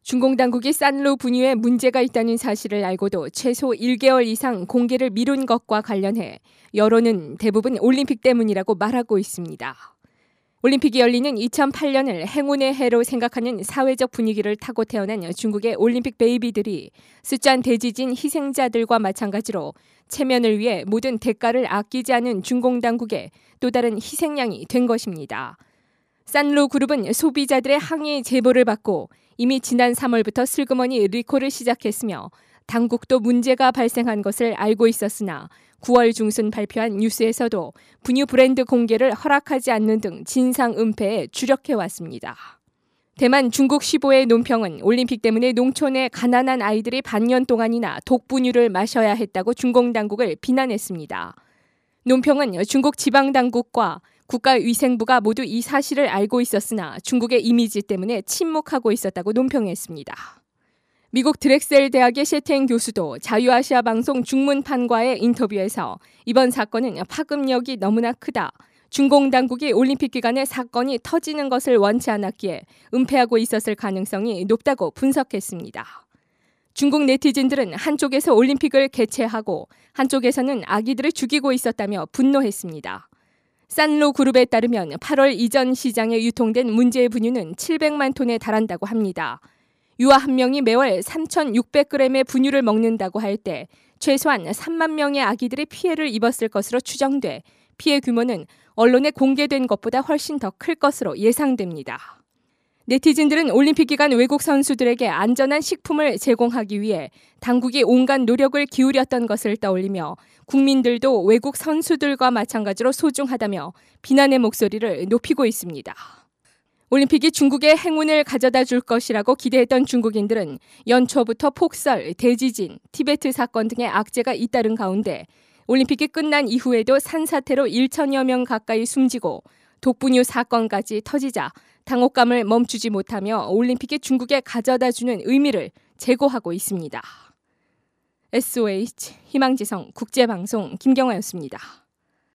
중공 당국이 산루 분유에 문제가 있다는 사실을 알고도 최소 1개월 이상 공개를 미룬 것과 관련해 여론은 대부분 올림픽 때문이라고 말하고 있습니다. 올림픽이 열리는 2008년을 행운의 해로 생각하는 사회적 분위기를 타고 태어난 중국의 올림픽 베이비들이 숫자한 대지진 희생자들과 마찬가지로 체면을 위해 모든 대가를 아끼지 않은 중공 당국의 또 다른 희생양이 된 것입니다. 산루 그룹은 소비자들의 항의 제보를 받고 이미 지난 3월부터 슬그머니 리콜을 시작했으며 당국도 문제가 발생한 것을 알고 있었으나 9월 중순 발표한 뉴스에서도 분유 브랜드 공개를 허락하지 않는 등 진상 은폐에 주력해왔습니다. 대만 중국 시보의 논평은 올림픽 때문에 농촌의 가난한 아이들이 반년 동안이나 독분유를 마셔야 했다고 중공 당국을 비난했습니다. 논평은 중국 지방당국과 국가위생부가 모두 이 사실을 알고 있었으나 중국의 이미지 때문에 침묵하고 있었다고 논평했습니다. 미국 드렉셀 대학의 셰텐 교수도 자유아시아 방송 중문판과의 인터뷰에서 이번 사건은 파급력이 너무나 크다. 중공 당국이 올림픽 기간에 사건이 터지는 것을 원치 않았기에 은폐하고 있었을 가능성이 높다고 분석했습니다. 중국 네티즌들은 한쪽에서 올림픽을 개최하고 한쪽에서는 아기들을 죽이고 있었다며 분노했습니다. 산루 그룹에 따르면 8월 이전 시장에 유통된 문제의 분유는 700만 톤에 달한다고 합니다. 유아 한 명이 매월 3,600g의 분유를 먹는다고 할 때 최소한 3만 명의 아기들이 피해를 입었을 것으로 추정돼 피해 규모는 언론에 공개된 것보다 훨씬 더 클 것으로 예상됩니다. 네티즌들은 올림픽 기간 외국 선수들에게 안전한 식품을 제공하기 위해 당국이 온갖 노력을 기울였던 것을 떠올리며 국민들도 외국 선수들과 마찬가지로 소중하다며 비난의 목소리를 높이고 있습니다. 올림픽이 중국의 행운을 가져다 줄 것이라고 기대했던 중국인들은 연초부터 폭설, 대지진, 티베트 사건 등의 악재가 잇따른 가운데 올림픽이 끝난 이후에도 산사태로 1천여 명 가까이 숨지고 독분유 사건까지 터지자 당혹감을 멈추지 못하며 올림픽이 중국에 가져다주는 의미를 제고하고 있습니다. SOH 희망지성 국제방송 김경화였습니다.